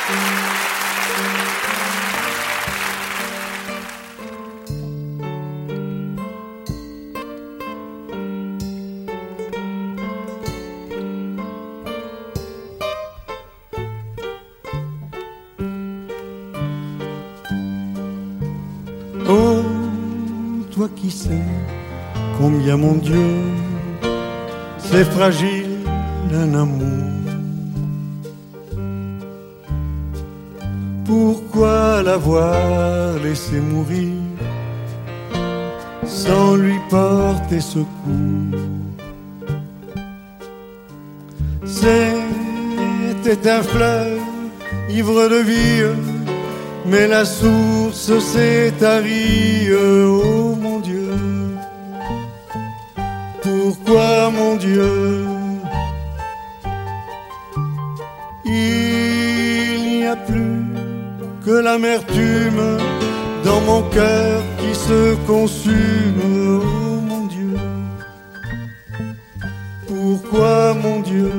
Oh, toi qui sais combien mon Dieu, c'est fragile un amour. Pourquoi l'avoir laissé mourir sans lui porter secours? C'était un fleuve ivre de vie, mais la source s'est tarie. Oh mon Dieu, pourquoi mon Dieu? Il n'y a plus que l'amertume dans mon cœur qui se consume. Oh mon Dieu, pourquoi mon Dieu?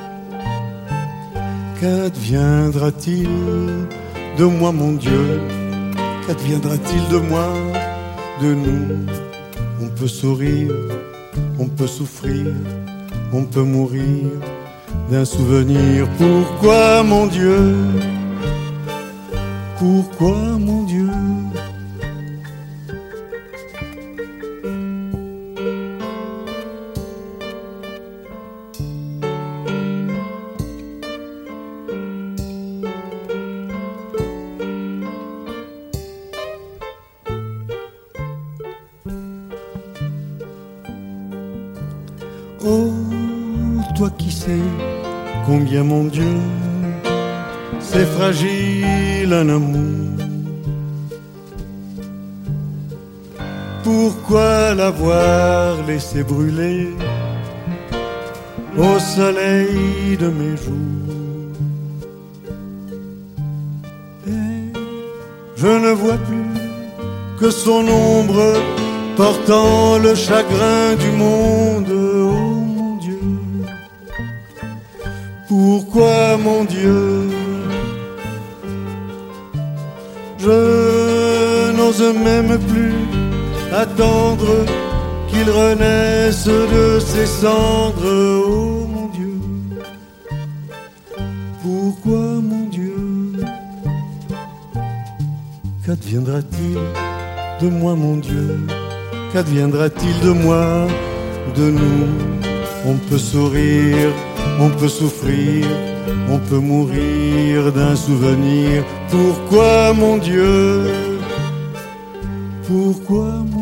Qu'adviendra-t-il de moi mon Dieu? Qu'adviendra-t-il de moi, de nous? On peut sourire, on peut souffrir, on peut mourir d'un souvenir. Pourquoi mon Dieu? Pourquoi mon Dieu? Oh, toi qui sais combien mon Dieu, c'est fragile un amour. Pourquoi l'avoir laissé brûler au soleil de mes jours? Et je ne vois plus que son ombre portant le chagrin du monde. Oh mon Dieu, pourquoi mon Dieu? Je n'ose même plus attendre qu'il renaisse de ses cendres. Oh mon Dieu, pourquoi mon Dieu? Qu'adviendra-t-il de moi mon Dieu? Qu'adviendra-t-il de moi, de nous? On peut sourire, on peut souffrir, on peut mourir d'un souvenir. Pourquoi mon Dieu? Pourquoi mon